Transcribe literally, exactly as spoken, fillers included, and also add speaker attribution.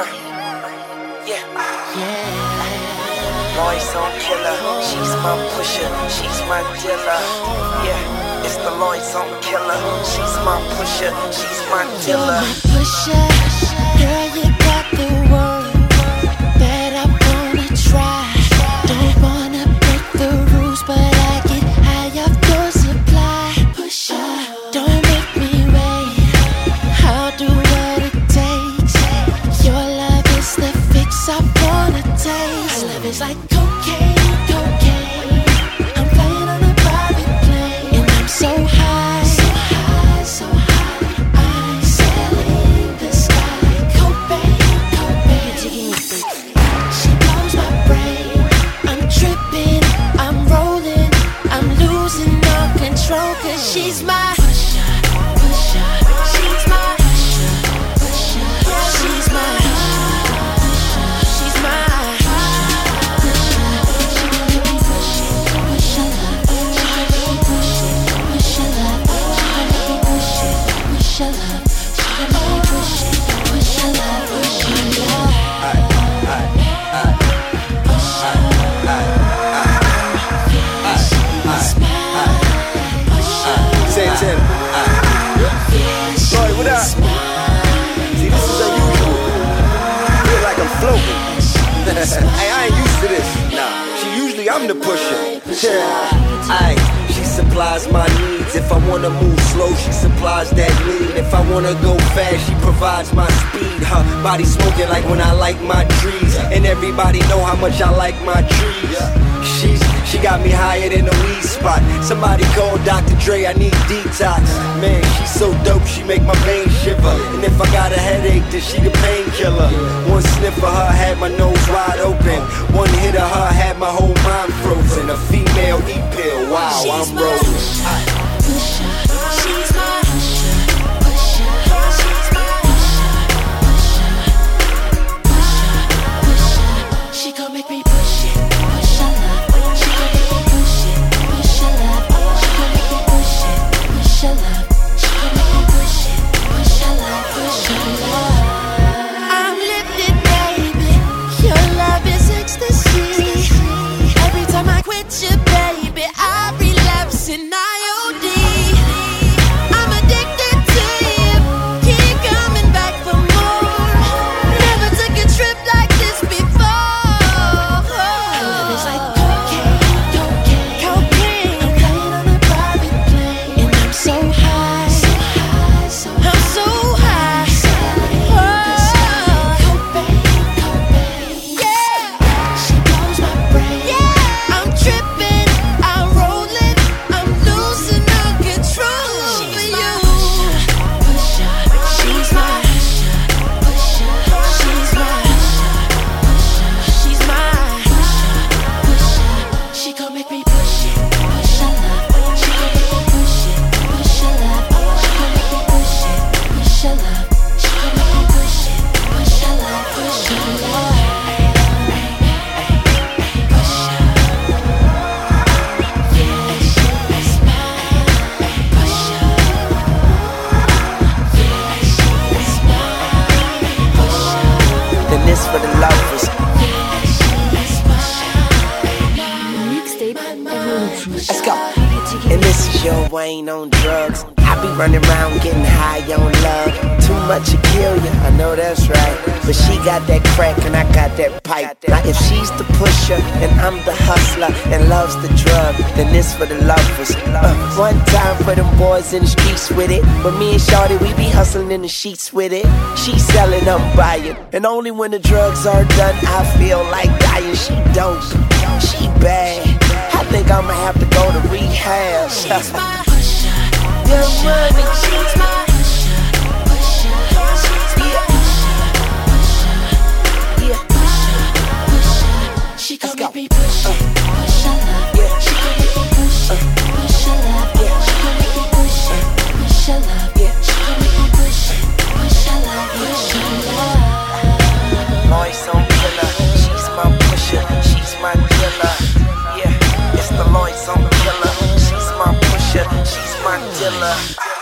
Speaker 1: Uh, yeah. Lloyd Zone Killer, she's my pusher, she's my dealer. Yeah, it's the Lloyd Zone Killer, she's my pusher, she's my dealer.
Speaker 2: You're my pusher, girl, you got the word that I wanna try. Don't wanna break the rules, but I get high off your supply. Pusher, don't make me wait, I'll do what it takes. Your love is the fix I wanna taste. Love is like cocaine, cocaine. I'm flying on a private plane, and I'm so high, so high, so high. I'm sailing the sky. Cobain, Cobain, she blows my brain. I'm tripping, I'm rolling, I'm losing all control, 'cause she's my pusher, pusher. She's my pusher, pusher. She's my she's my
Speaker 3: Santana. Lloyd, what up? See, this is unusual. I feel like I'm floating. Hey, I ain't used to this. Nah, she usually I'm the pusher. Yeah. Aye, she supplies my needs. If I wanna move slow, she supplies that lead. If I wanna go fast, she provides my speed. Her body smoking like when I like my trees, and everybody know how much I like my trees. She's She got me higher than a weed spot. Somebody call Doctor Dre, I need detox. Man, she's so dope, she make my veins shiver. And if I got a headache, then she the painkiller. One sniff of her had my nose wide open. One hit of her had my whole mind frozen. A female E-pill, wow, I'm rolling.
Speaker 2: She's my pusher, pusher. She's my pusher, pusher, pusher. She gon' make me push it, push her love. She gon' make me push it, push her love. She gon' make me push it, push her love. She gon' make me push it, push her love, push her love. I'm lifted, baby. Your love is ecstasy. Every time I quit you, baby, I relapse and I O D. I'm addicted to you, keep coming back for more. Never took a trip like this before. Love is like cocaine, cocaine, cocaine. I'm flying on a private plane, and I'm so high, so high, so high. I'm so high. Oh, Cobain, Cobain, yeah. She blows my brain. Yeah, I'm tripping, I'm rolling, I'm losing all control over you. Pusher, she's my pusher, she's my she's my pusher. She gon' make me push it, push her love. She gon' make me push it, push her love. She gon' make me push it, push her love. She gon' make me push it, push her love, push her love.
Speaker 1: Then this for the lovers. Let's go. And this is your Wayne on drugs. I be running around getting high on love. Too much to kill you, I know that's right. But she got that crack and I got that pipe. Now if she's the pusher and I'm the hustler and loves the drug, then this for the lovers. Uh, one time for them boys in the streets with it. But me and Shawty, we be hustling in the sheets with it. She selling, I'm buying. And only when the drugs are done, I feel like dying. She dope, she bad. I think I'ma have to go to rehab.
Speaker 2: She's my pusher, your money. She's my pusher, pusher. She's my pusher, pusher, pusher. She gon' make me push it, push her love. She gon' make me push it, push her love. She gon' make me push it, push her love. She gon' make me push it, push her love, push her love.
Speaker 1: Lloyd Zone Killer, she's my pusher, she's my dealer. Yeah, it's the Lloyd Zone Killer, she's my pusher, she's my dealer.